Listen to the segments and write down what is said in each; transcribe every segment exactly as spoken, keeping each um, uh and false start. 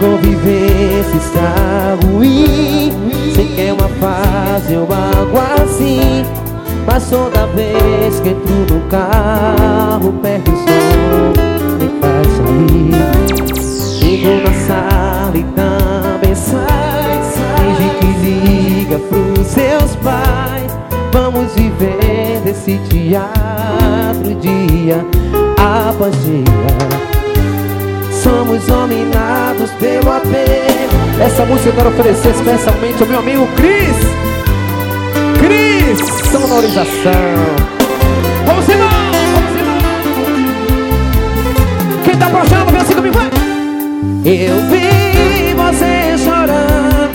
convivência está ruim. Sei que é uma fase ou algo assim, mas toda vez que entro no carro perde o som, me faz sair. Chego na sala e também sai. Finge que liga pros seus pais. Vamos viver desse teatro dia após dia. Somos dominados pelo apego. Essa música eu quero oferecer especialmente ao meu amigo Cris. Cris, sonorização. Vamos embora, vamos embora. Quem tá apaixonado, vem assim comigo, vai. Eu vi você chorando,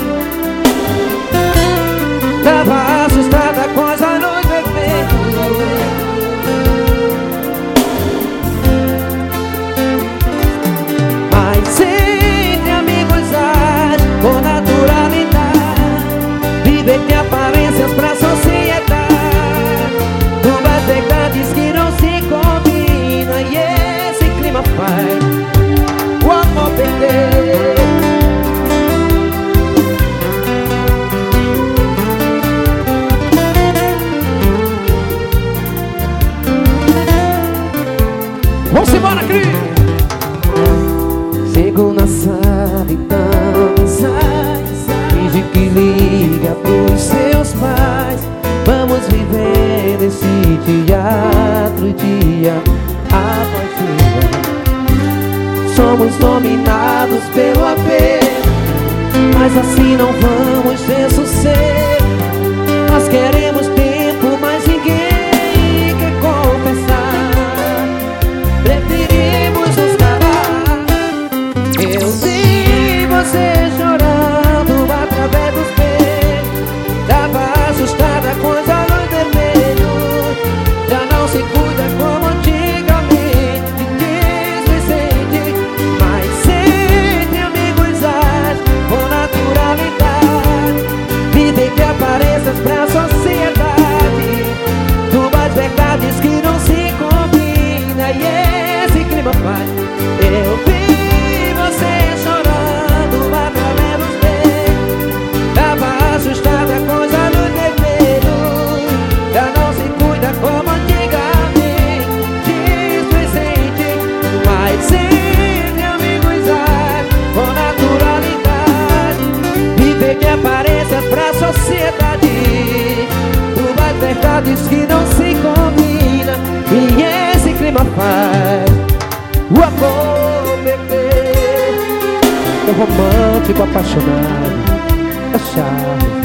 tava assustada com as luz vermelha. Mas entre amigos age com naturalidade. Viver de aparências pra sociedade. Duas verdades que não se combinam, e esse clima faz o amor perder. Vamos embora, Cris! Chego na sala e então sai. Finge que liga pros seus pais. Vamos viver esse teatro dia após dia. Somos dominados pelo apego, mas assim não vamos ter sucesso. Nós queremos tempo, mas ninguém quer confessar. Preferimos nos calar. Eu vi você chorando através dos beijos. Tava assustada com os olhos vermelhos. Já não se cuida como antigamente. Displicente, mas entre amigos age com naturalidade. Viver de aparências pra sociedade. Duas verdades que não se combinam, e esse clima faz. Eu vi você chorando através dos beijos. Tava assustada com os olhos vermelhos. Já não se cuida como antigamente. Displicente, mas entre amigos age com naturalidade. Viver de aparência pra sociedade. Duas verdades que não se combinam, e esse clima faz o amor beber. O romântico apaixonado é chave.